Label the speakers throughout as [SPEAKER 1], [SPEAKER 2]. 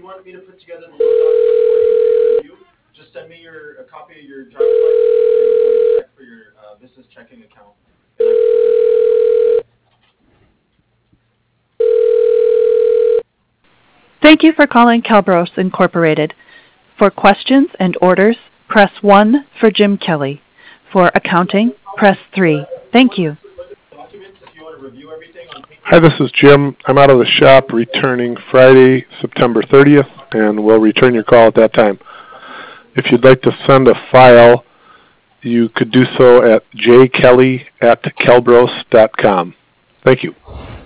[SPEAKER 1] want me to put together the loan documents for you review, just send me a copy of your driver's license and a check for your business checking account. And I can present it.
[SPEAKER 2] Thank you for calling Calbros Incorporated. For questions and orders, press 1 for Jim Kelly. For accounting, press 3. Thank you.
[SPEAKER 1] Documents if you want to review everything on paper.
[SPEAKER 3] Hi, this is Jim. I'm out of the shop returning Friday, September 30th, and we'll return your call at that time. If you'd like to send a file, you could do so at jkelly@calbros.com. Thank you.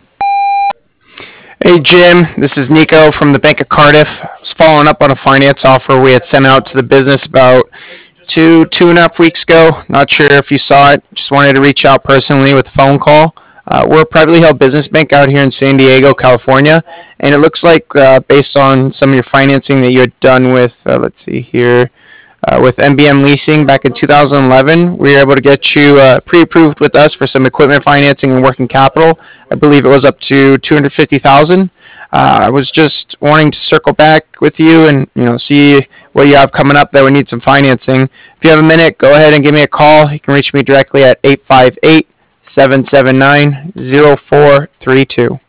[SPEAKER 4] Hey Jim, this is Nico from the Bank of Cardiff. I was following up on a finance offer we had sent out to the business about two and a half weeks ago. Not sure if you saw it. Just wanted to reach out personally with a phone call. We're a privately held business bank out here in San Diego, California, and it looks like based on some of your financing that you had done with, with MBM Leasing back in 2011, we were able to get you pre-approved with us for some equipment financing and working capital. I believe it was up to $250,000. I was just wanting to circle back with you and see what you have coming up that would need some financing. If you have a minute, go ahead and give me a call. You can reach me directly at 858-779-0432.